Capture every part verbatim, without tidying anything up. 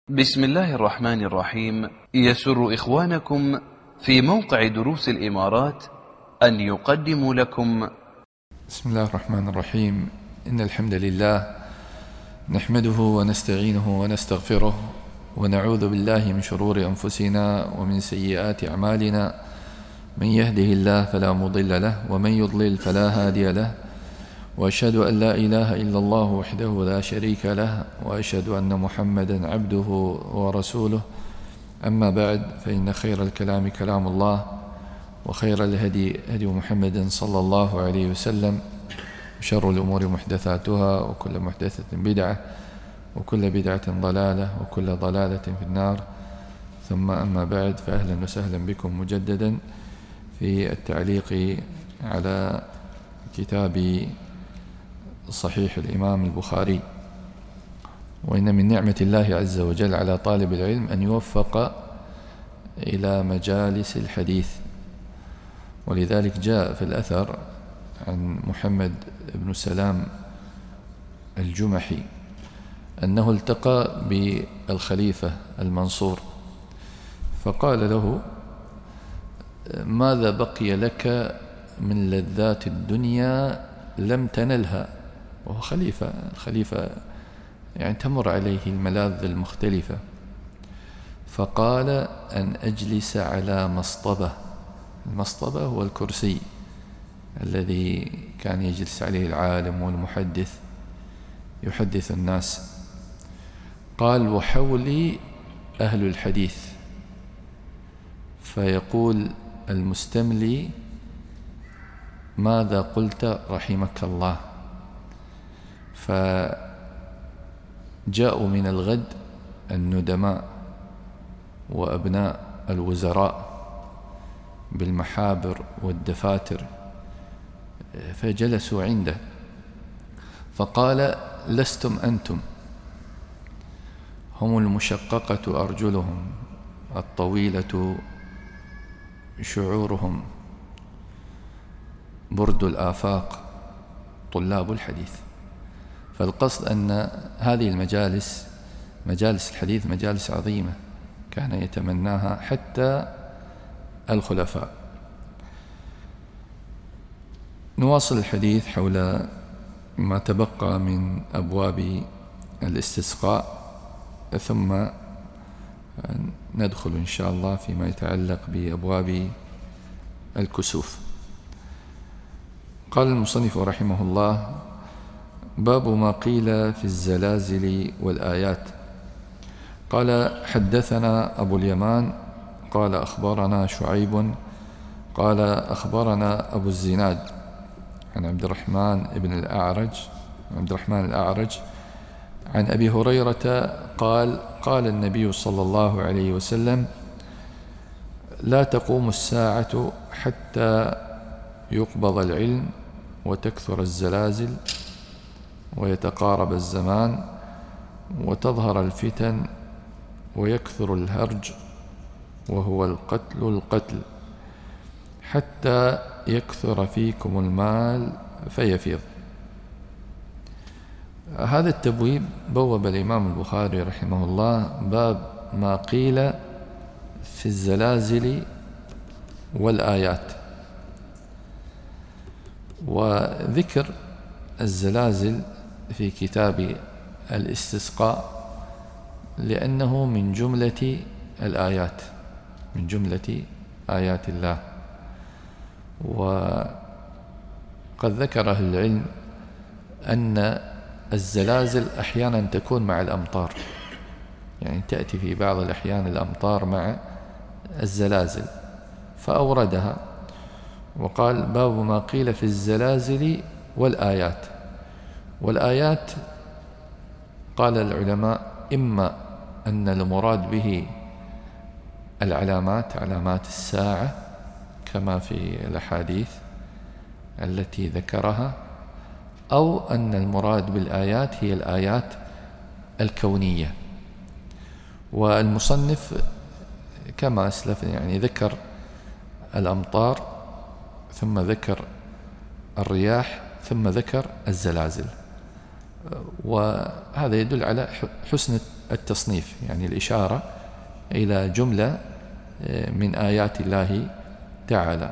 بسم الله الرحمن الرحيم. يسر إخوانكم في موقع دروس الإمارات أن يقدموا لكم بسم الله الرحمن الرحيم. إن الحمد لله نحمده ونستعينه ونستغفره ونعوذ بالله من شرور أنفسنا ومن سيئات أعمالنا. من يهده الله فلا مضل له ومن يضلل فلا هادي له، وأشهد أن لا إله إلا الله وحده لا شريك له، وأشهد أن محمدا عبده ورسوله. أما بعد، فإن خير الكلام كلام الله، وخير الهدي هدي محمد صلى الله عليه وسلم، وشر الأمور محدثاتها، وكل محدثة بدعة، وكل بدعة ضلالة، وكل ضلالة في النار. ثم أما بعد، فأهلا وسهلا بكم مجددا في التعليق على كتاب صحيح الإمام البخاري. وإن من نعمة الله عز وجل على طالب العلم أن يوفق إلى مجالس الحديث، ولذلك جاء في الأثر عن محمد بن سلام الجمحي أنه التقى بالخليفة المنصور فقال له: ماذا بقي لك من لذات الدنيا لم تنلها؟ وهو خليفة، الخليفة يعني تمر عليه الملاذ المختلفة. فقال: أن أجلس على مصطبة. المصطبة هو الكرسي الذي كان يجلس عليه العالم والمحدث يحدث الناس. قال: وحولي أهل الحديث، فيقول المستملي: ماذا قلت رحمك الله؟ فجاءوا من الغد الندماء وأبناء الوزراء بالمحابر والدفاتر، فجلسوا عنده فقال: لستم أنتم، هم المشققة أرجلهم، الطويلة شعورهم، برد الآفاق، طلاب الحديث. فالقصد أن هذه المجالس، مجالس الحديث، مجالس عظيمة كان يتمناها حتى الخلفاء. نواصل الحديث حول ما تبقى من أبواب الاستسقاء، ثم ندخل إن شاء الله فيما يتعلق بأبواب الكسوف. قال المصنف رحمه الله: باب ما قيل في الزلازل والآيات. قال: حدثنا أبو اليمان قال: أخبرنا شعيب قال: أخبرنا أبو الزناد عن عبد الرحمن بن الأعرج عبد الرحمن الأعرج عن أبي هريرة قال: قال النبي صلى الله عليه وسلم: لا تقوم الساعة حتى يقبض العلم وتكثر الزلازل ويتقارب الزمان وتظهر الفتن ويكثر الهرج وهو القتل القتل حتى يكثر فيكم المال فيفيض. هذا التبويب بوب الإمام البخاري رحمه الله باب ما قيل في الزلازل والآيات. وذكر الزلازل في كتاب الاستسقاء لأنه من جملة الآيات، من جملة آيات الله. وقد ذكر أهل العلم أن الزلازل أحيانا تكون مع الأمطار، يعني تأتي في بعض الأحيان الأمطار مع الزلازل، فأوردها وقال: باب ما قيل في الزلازل والآيات. والآيات قال العلماء: إما أن المراد به العلامات، علامات الساعة كما في الأحاديث التي ذكرها، أو أن المراد بالآيات هي الآيات الكونية. والمصنف كما أسلف يعني ذكر الأمطار، ثم ذكر الرياح، ثم ذكر الزلازل. وهذا يدل على حسن التصنيف، يعني الإشارة إلى جملة من آيات الله تعالى.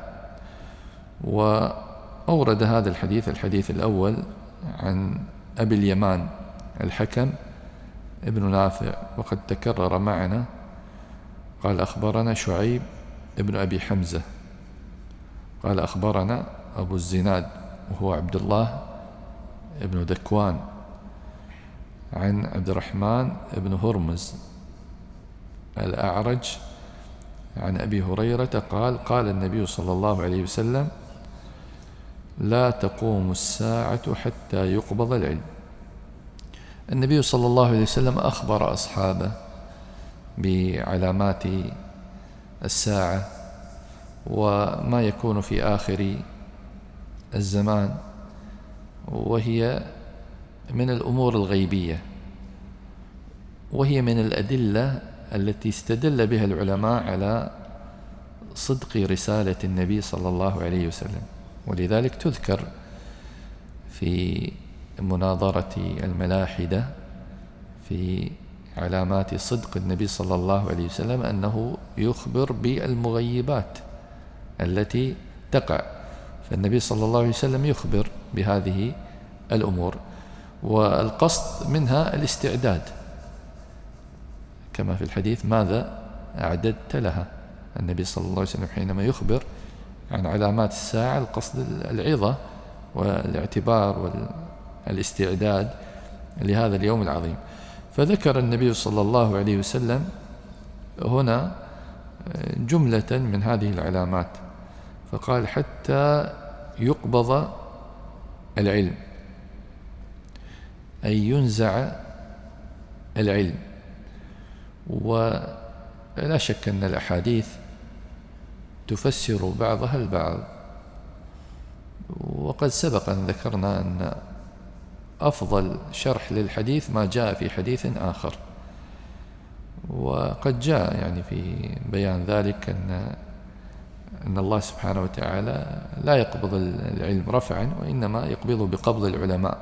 وأورد هذا الحديث الحديث الأول عن أبي اليمان الحكم ابن نافع، وقد تكرر معنا. قال أخبرنا شعيب ابن أبي حمزة قال أخبرنا أبو الزناد وهو عبد الله ابن ذكوان عن عبد الرحمن ابن هرمز الأعرج عن أبي هريرة قال قال النبي صلى الله عليه وسلم: لا تقوم الساعة حتى يقبض العلم. النبي صلى الله عليه وسلم أخبر أصحابه بعلامات الساعة وما يكون في آخر الزمان، وهي من الأمور الغيبية، وهي من الأدلة التي استدل بها العلماء على صدق رسالة النبي صلى الله عليه وسلم. ولذلك تذكر في مناظرة الملاحدة في علامات صدق النبي صلى الله عليه وسلم أنه يخبر بالمغيبات التي تقع، فالنبي صلى الله عليه وسلم يخبر بهذه الأمور، والقصد منها الاستعداد، كما في الحديث: ماذا أعددت لها؟ النبي صلى الله عليه وسلم حينما يخبر عن علامات الساعة القصد العظة والاعتبار والاستعداد لهذا اليوم العظيم. فذكر النبي صلى الله عليه وسلم هنا جملة من هذه العلامات، فقال: حتى يقبض العلم، أي ينزع العلم. ولا شك أن الأحاديث تفسر بعضها البعض، وقد سبق أن ذكرنا أن أفضل شرح للحديث ما جاء في حديث آخر، وقد جاء يعني في بيان ذلك أن أن الله سبحانه وتعالى لا يقبض العلم رفعا، وإنما يقبضه بقبض العلماء،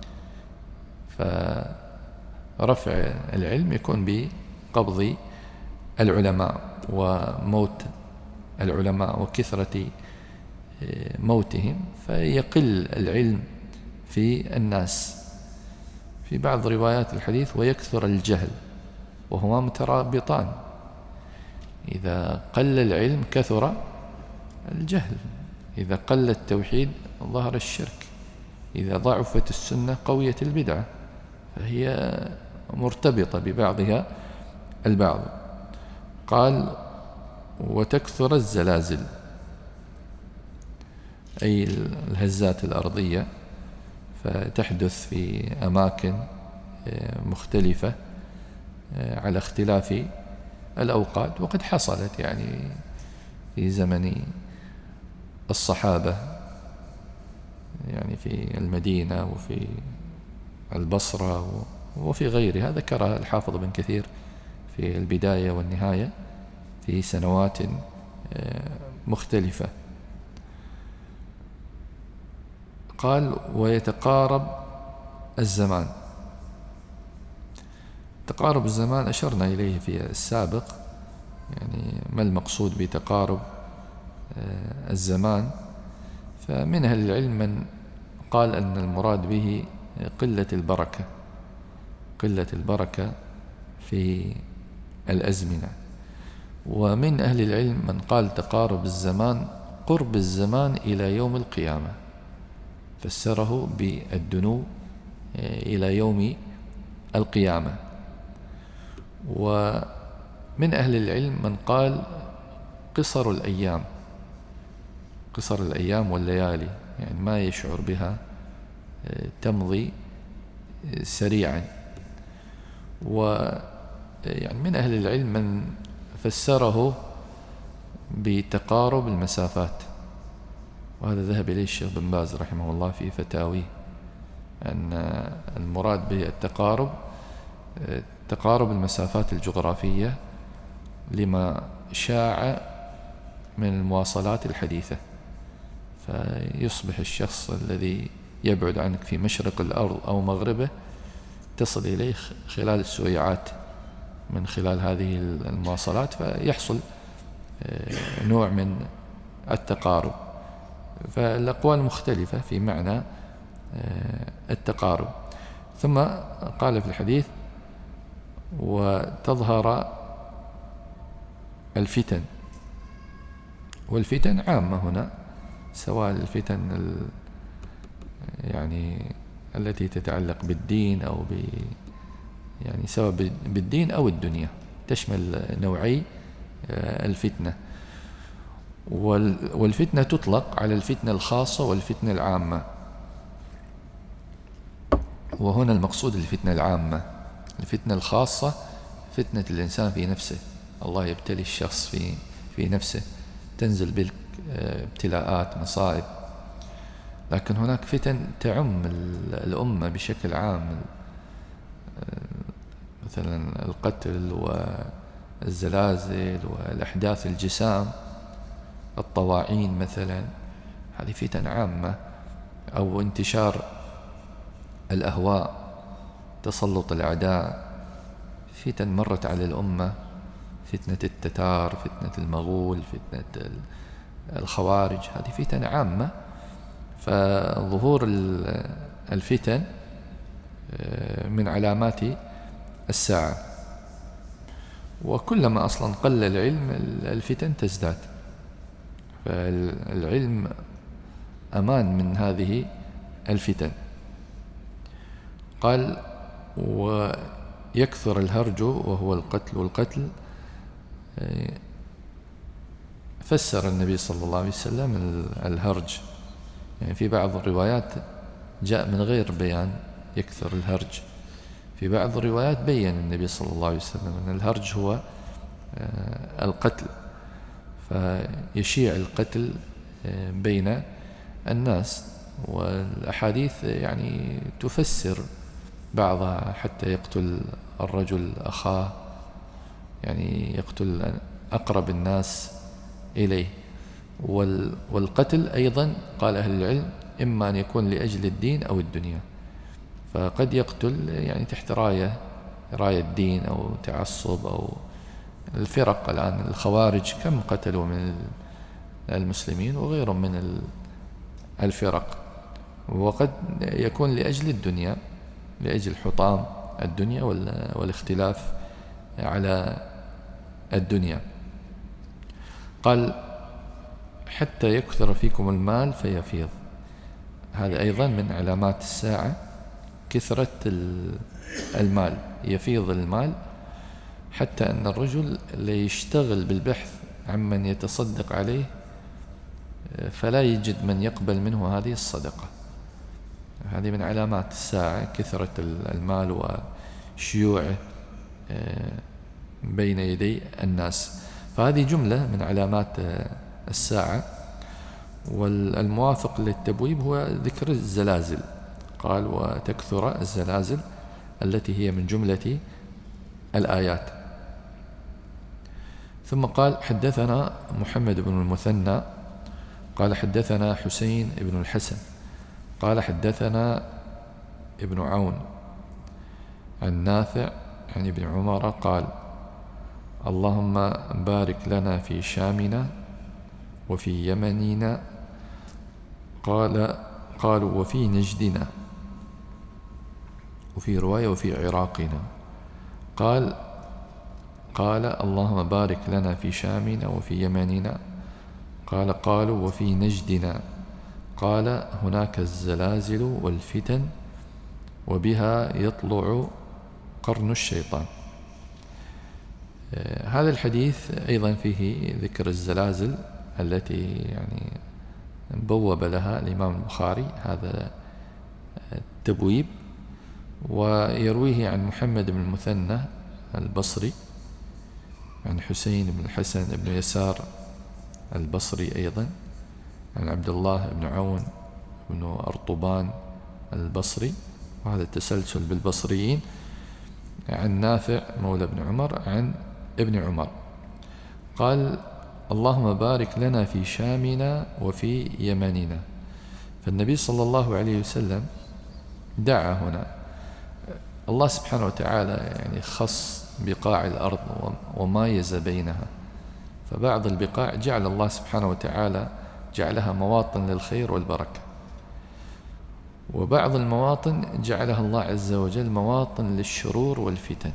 فرفع العلم يكون بقبض العلماء وموت العلماء وكثرة موتهم، فيقل العلم في الناس. في بعض روايات الحديث: ويكثر الجهل، وهما مترابطان، إذا قل العلم كثر الجهل، إذا قل التوحيد ظهر الشرك، إذا ضعفت السنة قويت البدعة، فهي مرتبطة ببعضها البعض. قال: وتكثر الزلازل، أي الهزات الأرضية، فتحدث في أماكن مختلفة على اختلاف الأوقات، وقد حصلت يعني في زمن الصحابة، يعني في المدينة وفي البصرة وفي غيرها، ذكرها الحافظ بن كثير في البداية والنهاية في سنوات مختلفة. قال: ويتقارب الزمان. تقارب الزمان أشرنا إليه في السابق، يعني ما المقصود بتقارب الزمان؟ فمن أهل العلم من قال أن المراد به قلة البركة، قلة البركة في الأزمنة. ومن أهل العلم من قال تقارب الزمان قرب الزمان إلى يوم القيامة، فسره بالدنو إلى يوم القيامة. ومن أهل العلم من قال قصر الأيام، قصر الأيام والليالي، يعني ما يشعر بها، تمضي سريعا. ويعني من أهل العلم من فسره بتقارب المسافات، وهذا ذهب إليه الشيخ بن باز رحمه الله في فتاويه، أن المراد بالتقارب تقارب المسافات الجغرافية لما شاع من المواصلات الحديثة، فيصبح الشخص الذي يبعد عنك في مشرق الأرض أو مغربه تصل إليه خلال السويعات من خلال هذه المواصلات، فيحصل نوع من التقارب. فالأقوال مختلفة في معنى التقارب. ثم قال في الحديث: وتظهر الفتن. والفتن عامة هنا، سواء الفتن يعني التي تتعلق بالدين أو ب يعني سواء بالدين أو الدنيا، تشمل نوعي الفتنة. والفتنة تطلق على الفتنة الخاصة والفتنة العامة، وهنا المقصود الفتنة العامة. الفتنة الخاصة فتنة الإنسان في نفسه، الله يبتلي الشخص في في نفسه، تنزل بك ابتلاءات مصائب. لكن هناك فتن تعم الأمة بشكل عام، مثلا القتل والزلازل والأحداث الجسام، الطواعين مثلا، هذه فتن عامة. أو انتشار الأهواء، تسلط الأعداء، فتن مرت على الأمة، فتنة التتار، فتنة المغول، فتنة الخوارج، هذه فتن عامة. فظهور الفتن من علامات الساعة، وكلما أصلا قل العلم الفتن تزداد. فالعلم أمان من هذه الفتن. قال: ويكثر الهرج وهو القتل. والقتل فسر النبي صلى الله عليه وسلم الهرج، يعني في بعض الروايات جاء من غير بيان يكثر الهرج، في بعض الروايات بيّن النبي صلى الله عليه وسلم أن الهرج هو القتل، فيشيع القتل بين الناس. والأحاديث يعني تفسر بعضها، حتى يقتل الرجل أخاه، يعني يقتل أقرب الناس إليه. والقتل أيضا قال أهل العلم إما أن يكون لأجل الدين أو الدنيا، فقد يقتل يعني تحت راية راية الدين أو تعصب أو الفرق. الآن الخوارج كم قتلوا من المسلمين وغيرهم من الفرق. وقد يكون لأجل الدنيا، لأجل حطام الدنيا والاختلاف على الدنيا. قال: حتى يكثر فيكم المال فيفيض. هذا أيضا من علامات الساعة، كثرة المال، يفيض المال، حتى أن الرجل ليشتغل بالبحث عمن يتصدق عليه فلا يجد من يقبل منه هذه الصدقة. هذه من علامات الساعة، كثرة المال وشيوعه بين يدي الناس. فهذه جملة من علامات الساعة. والموافق للتبويب هو ذكر الزلازل. قال: وتكثر الزلازل، التي هي من جملة الآيات. ثم قال: حدثنا محمد بن المثنى قال: حدثنا حسين بن الحسن قال: حدثنا ابن عون عن نافع عن ابن عمر قال: اللهم بارك لنا في شامنا وفي يمننا. قال قالوا: وفي نجدنا، وفي رواية وفي عراقنا. قال قال اللهم بارك لنا في شامنا وفي يمننا. قال قالوا: وفي نجدنا. قال: هناك الزلازل والفتن وبها يطلع قرن الشيطان. هذا الحديث أيضا فيه ذكر الزلازل التي يعني بوب لها الإمام البخاري هذا التبويب. ويرويه عن محمد بن المثنى البصري، عن حسين بن الحسن بن يسار البصري أيضا، عن عبد الله بن عون بن أرطبان البصري، وهذا التسلسل بالبصريين، عن نافع مولى بن عمر عن ابن عمر. قال: اللهم بارك لنا في شامنا وفي يمننا. فالنبي صلى الله عليه وسلم دعا هنا. الله سبحانه وتعالى يعني خص بقاع الأرض ومايز بينها، فبعض البقاع جعل الله سبحانه وتعالى جعلها مواطن للخير والبركة، وبعض المواطن جعلها الله عز وجل مواطن للشرور والفتن،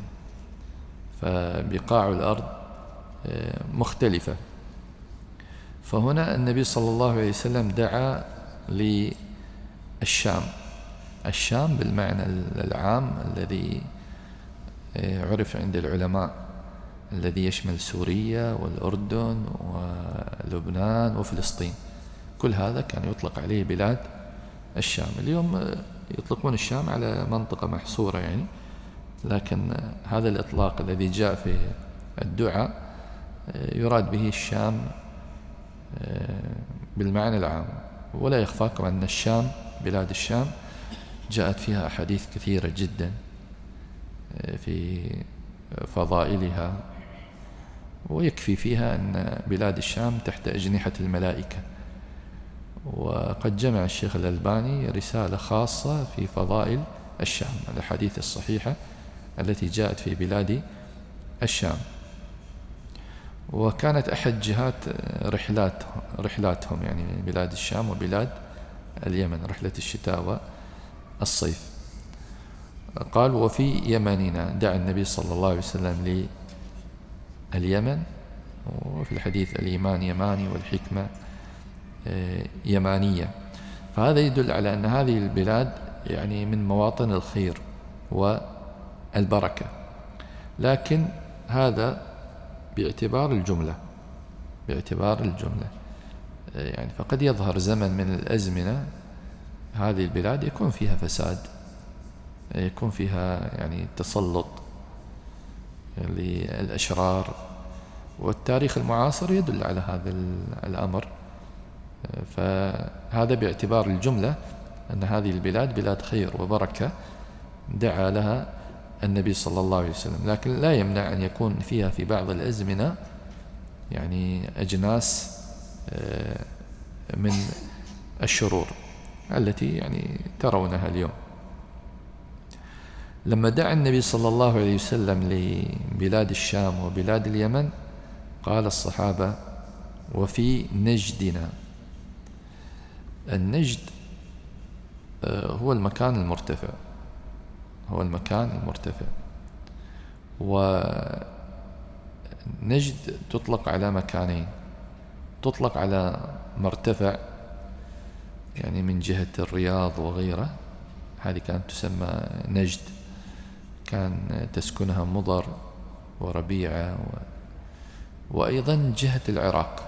فبقاع الأرض مختلفة. فهنا النبي صلى الله عليه وسلم دعا للشام، الشام بالمعنى العام الذي عرف عند العلماء، الذي يشمل سوريا والأردن ولبنان وفلسطين، كل هذا كان يطلق عليه بلاد الشام. اليوم يطلقون الشام على منطقة محصورة يعني، لكن هذا الإطلاق الذي جاء في الدعاء يراد به الشام بالمعنى العام. ولا يخفاكم أن الشام، بلاد الشام جاءت فيها أحاديث كثيرة جدا في فضائلها، ويكفي فيها أن بلاد الشام تحت أجنحة الملائكة. وقد جمع الشيخ الألباني رسالة خاصة في فضائل الشام، الأحاديث الصحيحة التي جاءت في بلاد الشام. وكانت أحد جهات رحلات رحلاتهم يعني بلاد الشام وبلاد اليمن، رحلة الشتاء والصيف. قال: وفي يمننا، دعا النبي صلى الله عليه وسلم لليمن، وفي الحديث الإيمان يماني والحكمة يمانية. فهذا يدل على أن هذه البلاد يعني من مواطن الخير والبركة، لكن هذا باعتبار الجملة، باعتبار الجملة يعني. فقد يظهر زمن من الأزمنة هذه البلاد يكون فيها فساد، يكون فيها يعني تسلط للأشرار، والتاريخ المعاصر يدل على هذا الأمر. فهذا باعتبار الجملة أن هذه البلاد بلاد خير وبركة دعا لها النبي صلى الله عليه وسلم، لكن لا يمنع أن يكون فيها في بعض الأزمنة يعني أجناس من الشرور التي يعني ترونها اليوم. لما دعا النبي صلى الله عليه وسلم لبلاد الشام وبلاد اليمن قال الصحابة: وفي نجدنا. النجد هو المكان المرتفع، هو المكان المرتفع. ونجد تطلق على مكانين، تطلق على مرتفع يعني من جهة الرياض وغيره، هذه كانت تسمى نجد، كان تسكنها مضر وربيعة، و... وأيضا جهة العراق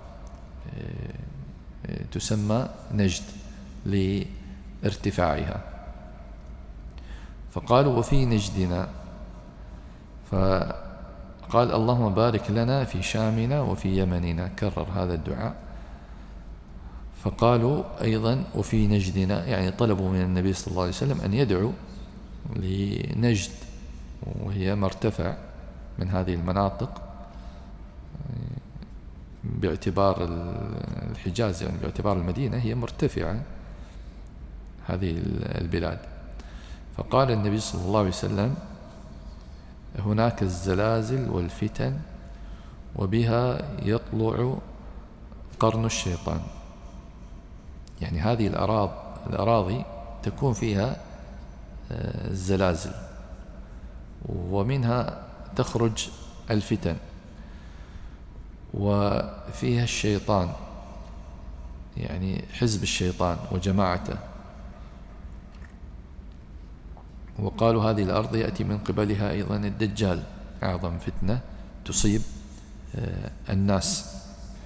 تسمى نجد لارتفاعها. فقالوا: وفي نجدنا. فقال: اللهم بارك لنا في شامنا وفي يمننا، كرر هذا الدعاء. فقالوا أيضا: وفي نجدنا، يعني طلبوا من النبي صلى الله عليه وسلم أن يدعو لنجد، وهي مرتفع من هذه المناطق باعتبار الحجاز، يعني باعتبار المدينة هي مرتفعة هذه البلاد. فقال النبي صلى الله عليه وسلم: هناك الزلازل والفتن وبها يطلع قرن الشيطان، يعني هذه الأراضي الأراضي تكون فيها الزلازل ومنها تخرج الفتن، وفيها الشيطان يعني حزب الشيطان وجماعته. وقالوا هذه الأرض يأتي من قبلها أيضا الدجال، أعظم فتنة تصيب الناس.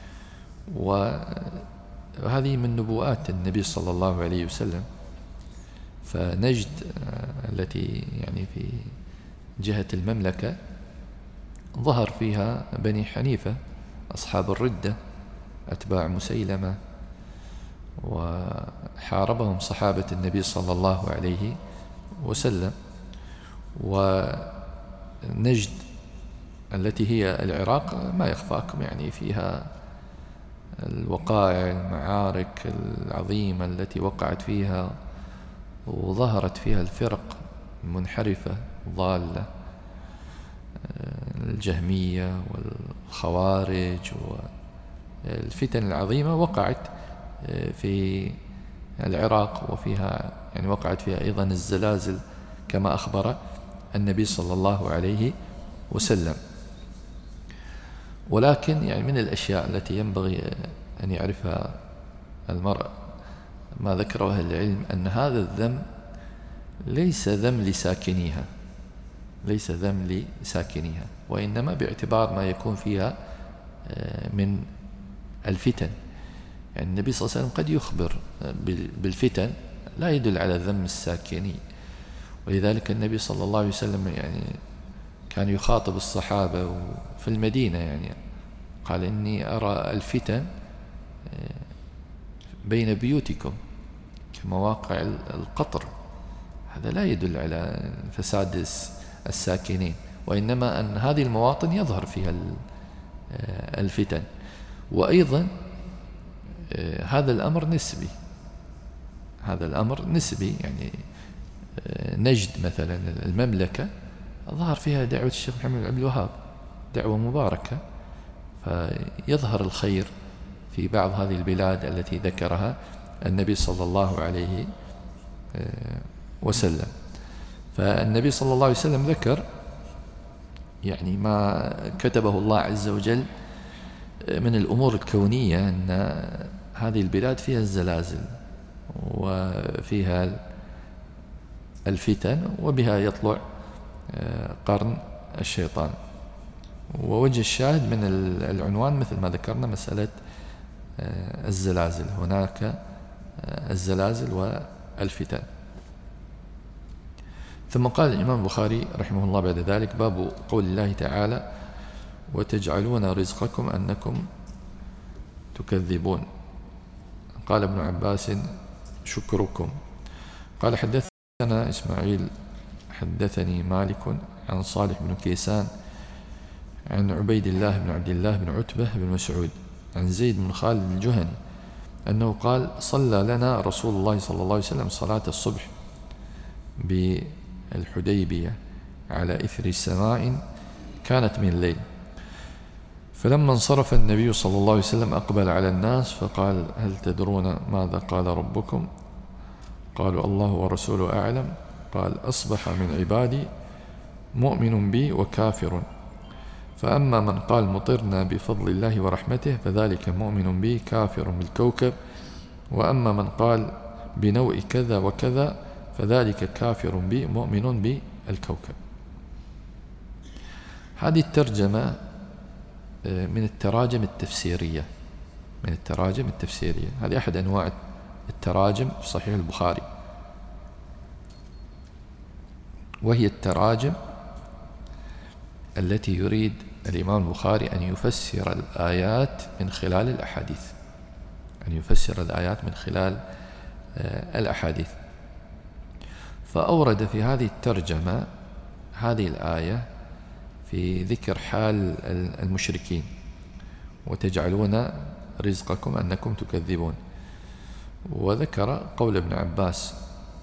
وهذه من نبوءات النبي صلى الله عليه وسلم. فنجد التي يعني في جهة المملكة ظهر فيها بني حنيفة، أصحاب الردة، أتباع مسيلمة، وحاربهم صحابة النبي صلى الله عليه وسلم. ونجد التي هي العراق ما يخفاكم يعني فيها الوقائع، المعارك العظيمة التي وقعت فيها وظهرت فيها الفرق المنحرفة ضالة. الجهمية والخوارج والفتن العظيمة وقعت في العراق، وفيها يعني وقعت فيها أيضا الزلازل كما أخبر النبي صلى الله عليه وسلم. ولكن يعني من الأشياء التي ينبغي أن يعرفها المرء ما ذكره أهل العلم أن هذا الذم ليس ذم لساكنيها، ليس ذم لساكنيها، وإنما باعتبار ما يكون فيها من الفتن. يعني النبي صلى الله عليه وسلم قد يخبر بالفتن لا يدل على ذم الساكنين، ولذلك النبي صلى الله عليه وسلم يعني كان يخاطب الصحابة في المدينة، يعني قال إني أرى الفتن بين بيوتكم كمواقع القطر. هذا لا يدل على فساد الساكنين، وإنما أن هذه المواطن يظهر فيها الفتن. وأيضا هذا الأمر نسبي، هذا الأمر نسبي. يعني نجد مثلا المملكة ظهر فيها دعوة الشيخ محمد بن عبد الوهاب، دعوة مباركة، فيظهر الخير في بعض هذه البلاد التي ذكرها النبي صلى الله عليه وسلم. فالنبي صلى الله عليه وسلم ذكر يعني ما كتبه الله عز وجل من الأمور الكونية، أن هذه البلاد فيها الزلازل وفيها الفتن وبها يطلع قرن الشيطان. ووجه الشاهد من العنوان مثل ما ذكرنا مسألة الزلازل، هناك الزلازل والفتن. ثم قال الإمام البخاري رحمه الله بعد ذلك: باب قول الله تعالى: وتجعلون رزقكم أنكم تكذبون. قال ابن عباس: شكركم. قال: حدثنا إسماعيل حدثني مالك عن صالح بن كيسان عن عبيد الله بن عبد الله بن عتبة بن مسعود عن زيد بن خالد الجهني أنه قال: صلى لنا رسول الله صلى الله عليه وسلم صلاة الصبح بالحديبية على إثر سماء كانت من الليل، فلما انصرف النبي صلى الله عليه وسلم أقبل على الناس فقال: هل تدرون ماذا قال ربكم؟ قالوا: الله ورسوله أعلم. قال: أصبح من عبادي مؤمن بي وكافر، فأما من قال مطرنا بفضل الله ورحمته فذلك مؤمن بي كافر بالكوكب، وأما من قال بنوء كذا وكذا فذلك كافر بي مؤمن بالكوكب. هذه الترجمة من التراجم التفسيرية، من التراجم التفسيرية هذه أحد أنواع التراجم في صحيح البخاري، وهي التراجم التي يريد الإمام البخاري أن يفسر الآيات من خلال الأحاديث، أن يفسر الآيات من خلال الأحاديث. فأورد في هذه الترجمة هذه الآية في ذكر حال المشركين: وتجعلون رزقكم أنكم تكذبون. وذكر قول ابن عباس: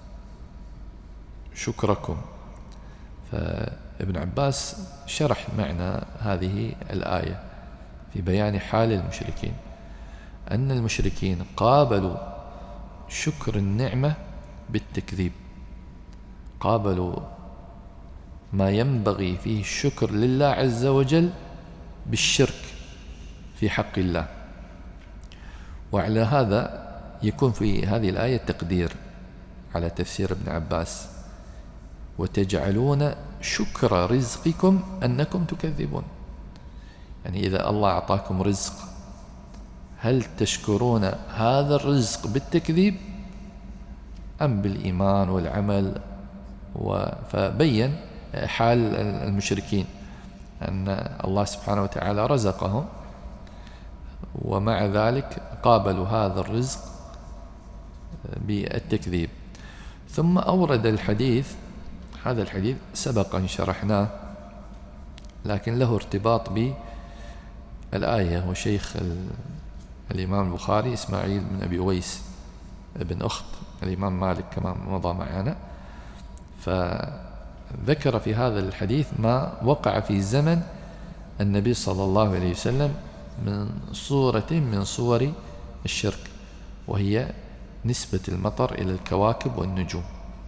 شكركم. فابن عباس شرح معنى هذه الآية في بيان حال المشركين، أن المشركين قابلوا شكر النعمة بالتكذيب، قابلوا ما ينبغي فيه الشكر لله عز وجل بالشرك في حق الله. وعلى هذا يكون في هذه الآية تقدير على تفسير ابن عباس: وتجعلون شكر رزقكم أنكم تكذبون. يعني إذا الله أعطاكم رزق هل تشكرون هذا الرزق بالتكذيب أم بالإيمان والعمل؟ فبين حال المشركين أن الله سبحانه وتعالى رزقهم، ومع ذلك قابلوا هذا الرزق بالتكذيب. ثم أورد الحديث، هذا الحديث سبق أن شرحناه لكن له ارتباط بالآية، وشيخ الإمام البخاري إسماعيل بن أبي أويس ابن أخت الإمام مالك كما مضى معنا. ذكر في هذا الحديث ما وقع في زمن النبي صلى الله عليه وسلم من صورة من صور الشرك، وهي نسبة المطر إلى الكواكب والنجوم.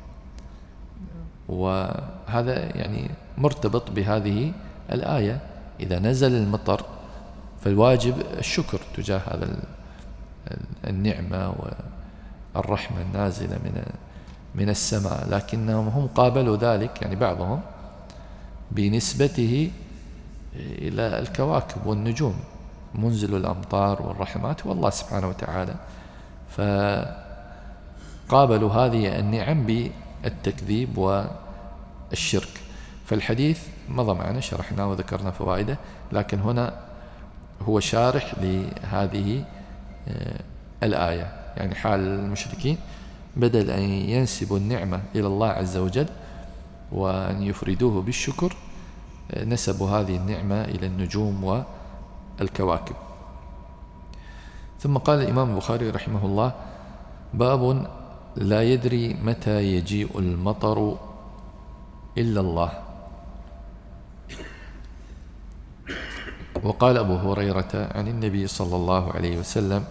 وهذا يعني مرتبط بهذه الآية، إذا نزل المطر فالواجب الشكر تجاه هذا النعمة والرحمة النازلة من من السماء، لكنهم هم قابلوا ذلك يعني بعضهم بنسبته إلى الكواكب والنجوم، منزل الأمطار والرحمات والله سبحانه وتعالى، فقابلوا هذه النعم بالتكذيب والشرك. فالحديث مضى معنا شرحناه وذكرنا فوائده، لكن هنا هو شارح لهذه الآية، يعني حال المشركين بدل أن ينسبوا النعمة إلى الله عز وجل وأن يفردوه بالشكر، نسبوا هذه النعمة إلى النجوم والكواكب. ثم قال الإمام البخاري رحمه الله: باب لا يدري متى يجيء المطر إلا الله. وقال أبو هريرة عن النبي صلى الله عليه وسلم: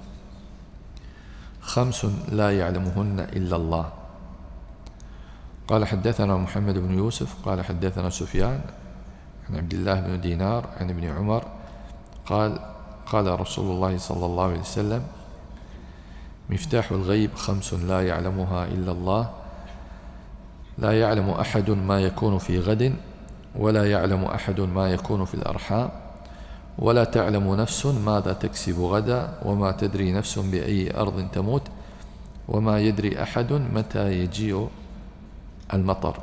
خمس لا يعلمهن إلا الله. قال: حدثنا محمد بن يوسف قال حدثنا سفيان عن عبد الله بن دينار عن ابن عمر قال: قال رسول الله صلى الله عليه وسلم: مفتاح الغيب خمس لا يعلمها إلا الله، لا يعلم أحد ما يكون في غد، ولا يعلم أحد ما يكون في الأرحام، ولا تعلم نفس ماذا تكسب غدا، وما تدري نفس بأي أرض تموت، وما يدري أحد متى يجيء المطر.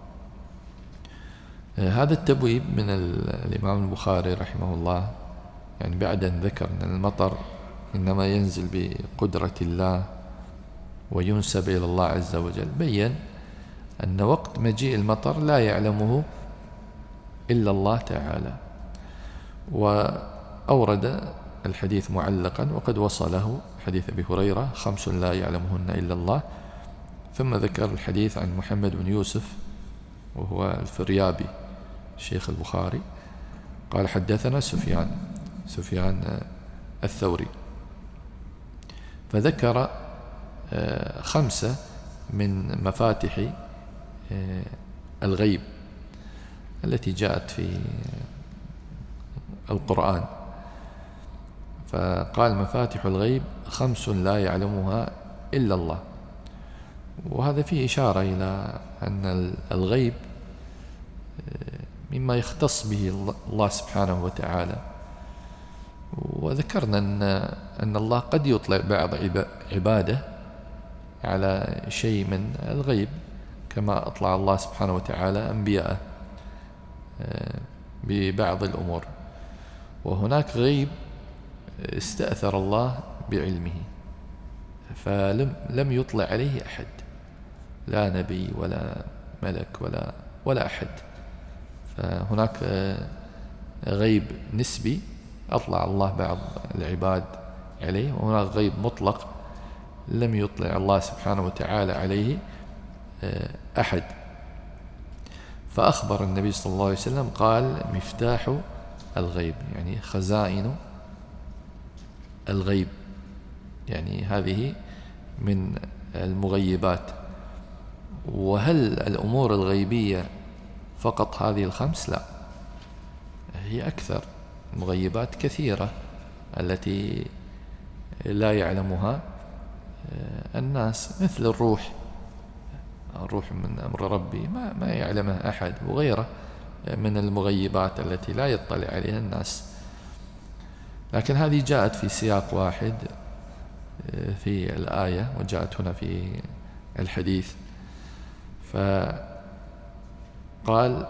هذا التبويب من الإمام البخاري رحمه الله، يعني بعد أن ذكر أن المطر إنما ينزل بقدرة الله وينسب إلى الله عز وجل، بيّن أن وقت مجيء المطر لا يعلمه إلا الله تعالى. وأورد الحديث معلقا وقد وصله حديث أبي هريرة: خمس لا يعلمهن إلا الله. ثم ذكر الحديث عن محمد بن يوسف وهو الفريابي شيخ البخاري قال: حدثنا سفيان سفيان الثوري، فذكر خمسة من مفاتح الغيب التي جاءت في القرآن، فقال: مفاتح الغيب خمس لا يعلمها إلا الله. وهذا فيه إشارة إلى أن الغيب مما يختص به الله سبحانه وتعالى. وذكرنا أن, أن الله قد يطلع بعض عباده على شيء من الغيب، كما أطلع الله سبحانه وتعالى أنبياءه ببعض الأمور. وهناك غيب استأثر الله بعلمه فلم لم يطلع عليه أحد، لا نبي ولا ملك ولا ولا أحد. فهناك غيب نسبي أطلع الله بعض العباد عليه، وهناك غيب مطلق لم يطلع الله سبحانه وتعالى عليه أحد. فأخبر النبي صلى الله عليه وسلم قال: مفتاح الغيب، يعني خزائن الغيب، يعني هذه من المغيبات. وهل الأمور الغيبية فقط هذه الخمس؟ لا، هي أكثر، مغيبات كثيرة التي لا يعلمها الناس، مثل الروح الروح من أمر ربي ما, ما يعلمها أحد، وغيره من المغيبات التي لا يطلع عليها الناس. لكن هذه جاءت في سياق واحد في الآية، وجاءت هنا في الحديث. فقال: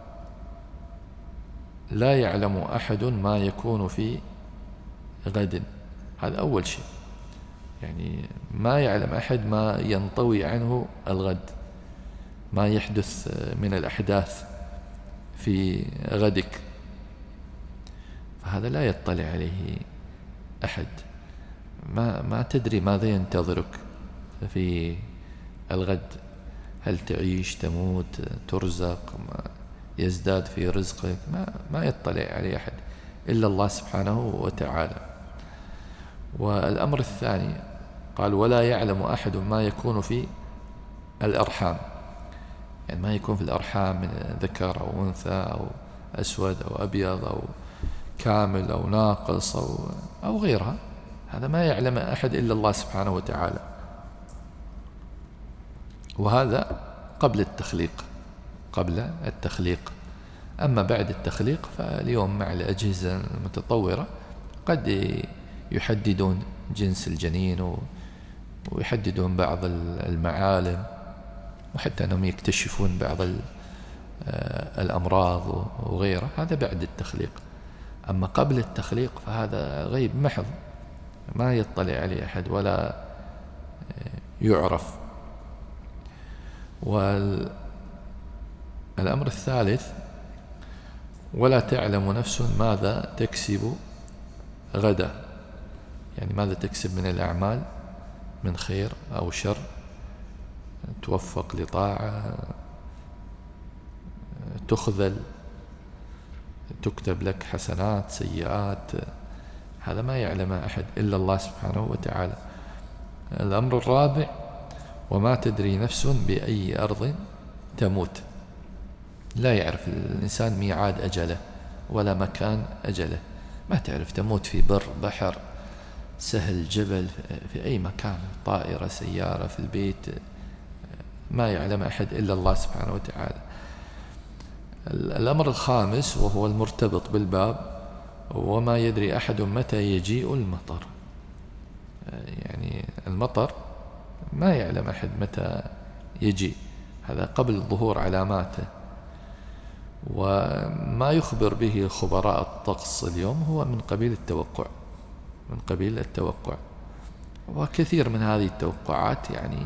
لا يعلم أحد ما يكون في غد. هذا أول شيء، يعني ما يعلم أحد ما ينطوي عنه الغد، ما يحدث من الأحداث في غدك، فهذا لا يطلع عليه أحد. ما ما تدري ماذا ينتظرك في الغد، هل تعيش تموت ترزق يزداد في رزقك، ما, ما يطلع عليه أحد إلا الله سبحانه وتعالى. والأمر الثاني قال ولا يعلم أحد ما يكون في الأرحام، يعني ما يكون في الأرحام من ذكر أو أنثى أو أسود أو أبيض أو كامل أو ناقص أو, أو غيرها، هذا ما يعلم أحد إلا الله سبحانه وتعالى. وهذا قبل التخليق قبل التخليق أما بعد التخليق فاليوم مع الأجهزة المتطورة قد يحددون جنس الجنين ويحددون بعض المعالم، وحتى أنهم يكتشفون بعض الأمراض وغيره، هذا بعد التخليق. أما قبل التخليق فهذا غيب محض ما يطلع عليه أحد ولا يعرف. والأمر الثالث ولا تعلم نفس ماذا تكسب غدا، يعني ماذا تكسب من الأعمال من خير أو شر، توفق لطاعة، تخذل، تكتب لك حسنات سيئات، هذا ما يعلم أحد إلا الله سبحانه وتعالى. الأمر الرابع وما تدري نفس بأي أرض تموت، لا يعرف الإنسان ميعاد أجله ولا مكان أجله، ما تعرف تموت في بر بحر سهل جبل في أي مكان، طائرة سيارة في البيت، ما يعلم أحد إلا الله سبحانه وتعالى. الأمر الخامس وهو المرتبط بالباب وما يدري أحد متى يجيء المطر، يعني المطر ما يعلم أحد متى يجي، هذا قبل ظهور علاماته. وما يخبر به خبراء الطقس اليوم هو من قبيل التوقع من قبيل التوقع وكثير من هذه التوقعات يعني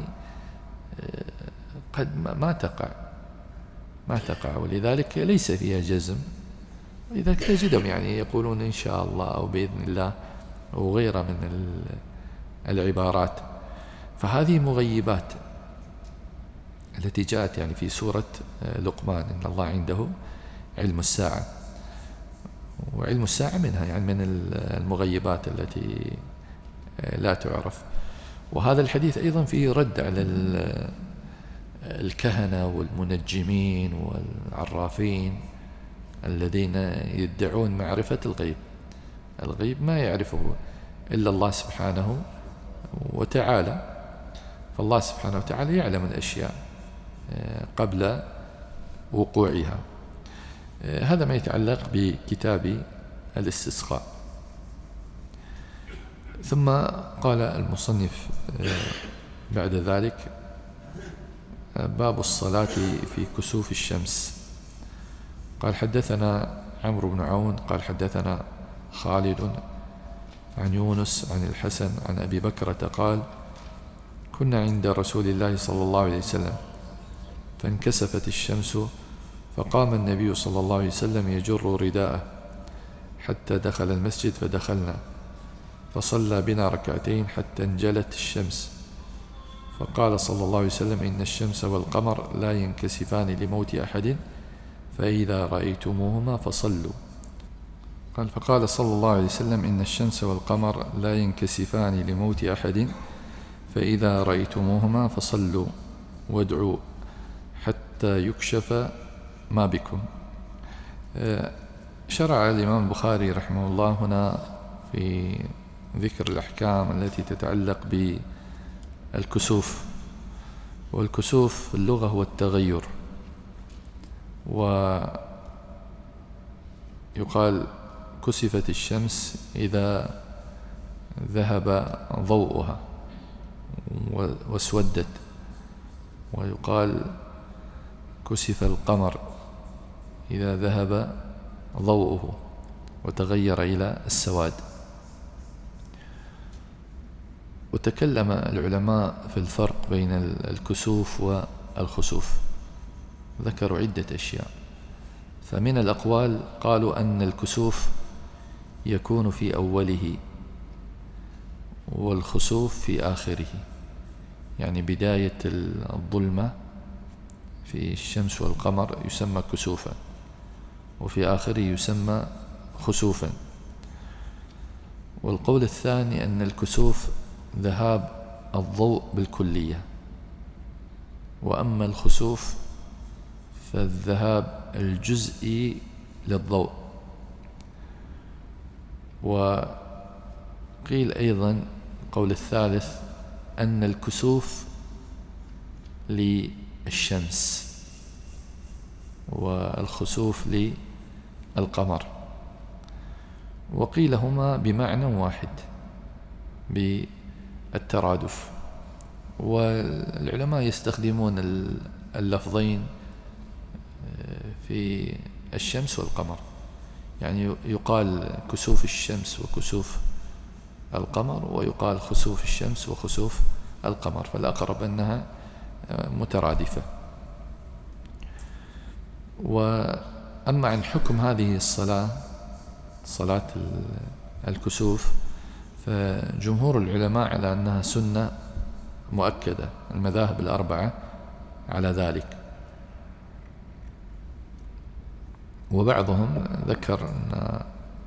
قد ما تقع ما تقع ولذلك ليس فيها جزم، ولذلك تجدهم يعني يقولون إن شاء الله أو بإذن الله وغيرها من العبارات. فهذه مغيبات التي جاءت يعني في سورة لقمان إن الله عنده علم الساعة، وعلم الساعة منها يعني من المغيبات التي لا تعرف. وهذا الحديث أيضا فيه رد على الكهنة والمنجمين والعرافين الذين يدعون معرفة الغيب. الغيب ما يعرفه إلا الله سبحانه وتعالى، فالله سبحانه وتعالى يعلم الأشياء قبل وقوعها. هذا ما يتعلق بكتاب الاستسقاء. ثم قال المصنف بعد ذلك باب الصلاة في كسوف الشمس. قال حدثنا عمرو بن عون قال حدثنا خالد عن يونس عن الحسن عن أبي بكرة قال كنا عند رسول الله صلى الله عليه وسلم فانكسفت الشمس فقام النبي صلى الله عليه وسلم يجر رداءه حتى دخل المسجد فدخلنا فصلى بنا ركعتين حتى انجلت الشمس فقال صلى الله عليه وسلم إن الشمس والقمر لا ينكسفان لموت أحد فإذا رأيتموهما فصلوا. قال فقال صلى الله عليه وسلم إن الشمس والقمر لا ينكسفان لموت أحد فإذا رأيتموهما فصلوا وادعوا حتى يكشف ما بكم. شرع الإمام البخاري رحمه الله هنا في ذكر الأحكام التي تتعلق بالكسوف. والكسوف في اللغة هو التغير، ويقال كسفت الشمس إذا ذهب ضوءها واسودت، ويقال كسف القمر إذا ذهب ضوءه وتغير إلى السواد. وتكلم العلماء في الفرق بين الكسوف والخسوف، ذكروا عدة أشياء. فمن الأقوال قالوا أن الكسوف يكون في أوله والخسوف في آخره، يعني بداية الظلمة في الشمس والقمر يسمى كسوفا، وفي آخره يسمى خسوفا. والقول الثاني أن الكسوف ذهاب الضوء بالكلية، وأما الخسوف فالذهاب الجزئي للضوء. وقيل أيضا القول الثالث أن الكسوف للشمس والخسوف للقمر، وقيل هما بمعنى واحد بالترادف. والعلماء يستخدمون اللفظين في الشمس والقمر، يعني يقال كسوف الشمس وكسوف القمر، ويقال خسوف الشمس وخسوف القمر، فالأقرب أنها مترادفة. وأما عن حكم هذه الصلاة، صلاة الكسوف، فجمهور العلماء على أنها سنة مؤكدة، المذاهب الأربعة على ذلك. وبعضهم ذكر أن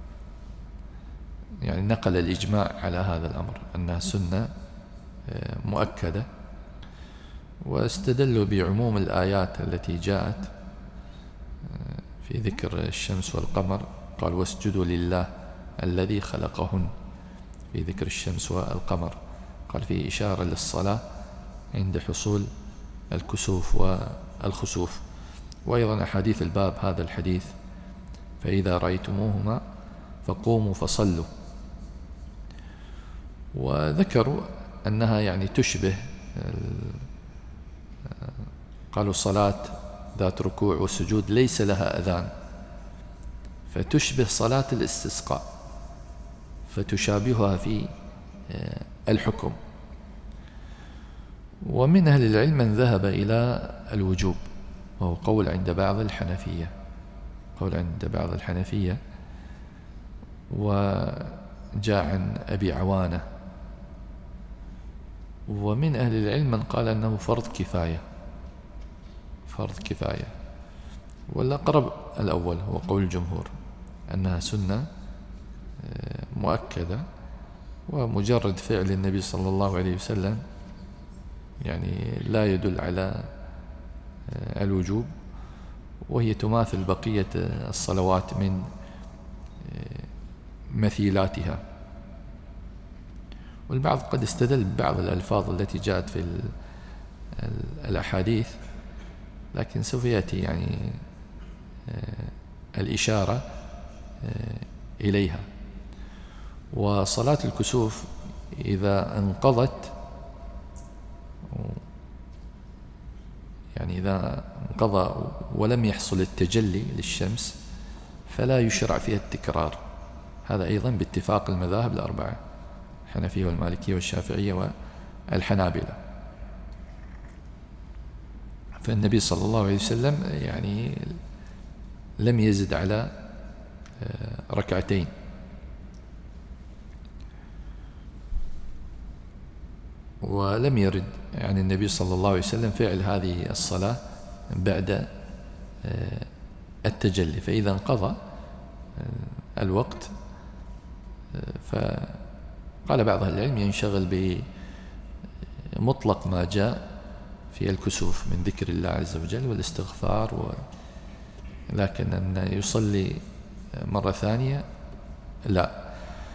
يعني نقل الإجماع على هذا الأمر أنها سنة مؤكدة، واستدلوا بعموم الآيات التي جاءت في ذكر الشمس والقمر. قال واسجدوا لله الذي خلقهن في ذكر الشمس والقمر، قال فيه إشارة للصلاة عند حصول الكسوف والخسوف. وأيضا أحاديث الباب هذا الحديث فإذا رأيتموهما فقوموا فصلوا. وذكروا أنها يعني تشبه، قالوا صلاة ذات ركوع وسجود ليس لها أذان، فتشبه صلاة الاستسقاء، فتشابهها في الحكم. ومن أهل العلم من ذهب إلى الوجوب، وهو قول عند بعض الحنفية، قول عند بعض الحنفية وجاء عن أبي عوانة. ومن أهل العلم من قال أنه فرض كفاية، فرض كفاية. والأقرب الأول هو قول الجمهور أنها سنة مؤكدة، ومجرد فعل النبي صلى الله عليه وسلم يعني لا يدل على الوجوب، وهي تماثل بقية الصلوات من مثيلاتها. والبعض قد استدل ببعض الألفاظ التي جاءت في الأحاديث، لكن سوف يأتي يعني الإشارة إليها. وصلاة الكسوف إذا انقضت، يعني إذا انقضى ولم يحصل التجلي للشمس فلا يشرع فيها التكرار. هذا أيضا باتفاق المذاهب الأربعة، الحنفية والمالكية والشافعية والحنابلة. فالنبي صلى الله عليه وسلم يعني لم يزد على ركعتين. ولم يرد يعني النبي صلى الله عليه وسلم فعل هذه الصلاة بعد التجلي، فإذا انقضى الوقت فقال بعض أهل العلم ينشغل بمطلق ما جاء في الكسوف من ذكر الله عز وجل والاستغفار و... لكن أن يصلي مرة ثانية لا.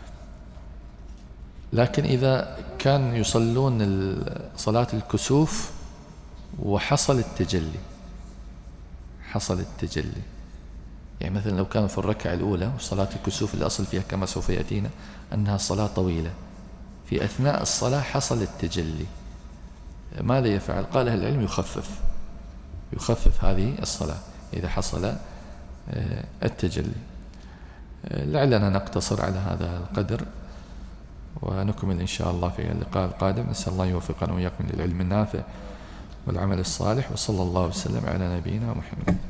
لكن إذا كان يصلون صلاة الكسوف وحصل التجلي، حصل التجلي يعني مثلا لو كان في الركعة الأولى، وصلاة الكسوف الأصل فيها كما سوف يأتينا أنها صلاة طويلة، في أثناء الصلاة حصل التجلي، ماذا يفعل؟ قال أهل العلم يخفف يخفف هذه الصلاة إذا حصل التجلي. لعلنا نقتصر على هذا القدر ونكمل إن شاء الله في اللقاء القادم. نسأل الله يوفقنا وإياكم للعلم النافع والعمل الصالح، وصلى الله وسلم على نبينا محمد.